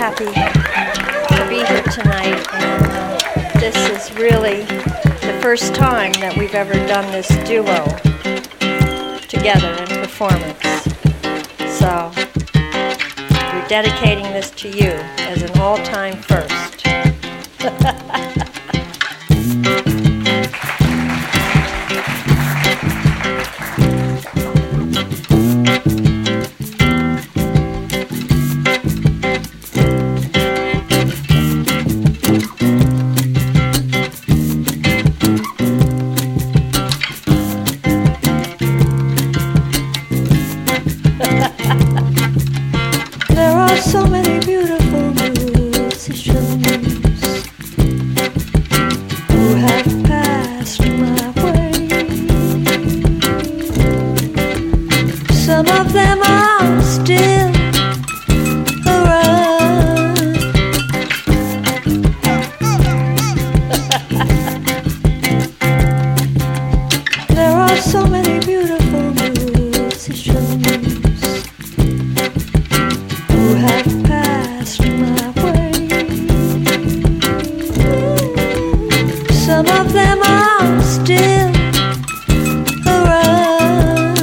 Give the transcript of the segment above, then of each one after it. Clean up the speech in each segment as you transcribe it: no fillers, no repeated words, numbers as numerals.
happy to be here tonight, and this is really the first time that we've ever done this duo together in performance. So we're dedicating this to you as an all-time first. There are so many beautiful musicians who have passed my way. Some of them are still around. There are so many beautiful musicians who have passed my way. Some of them are still around.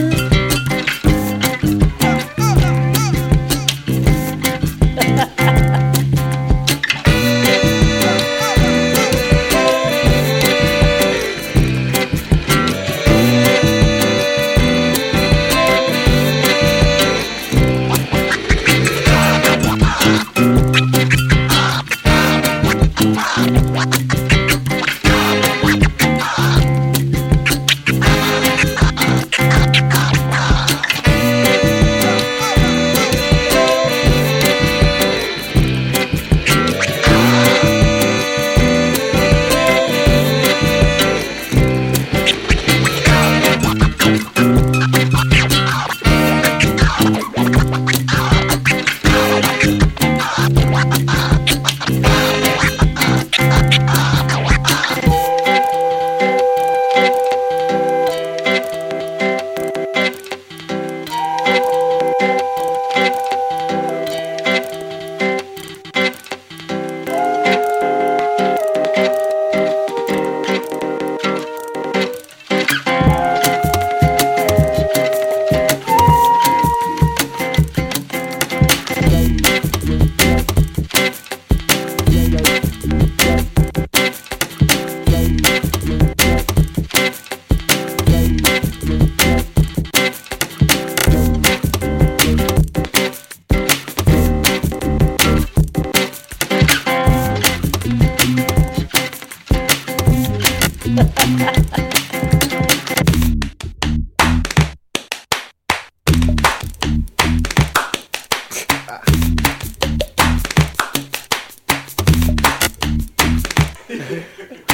Ah.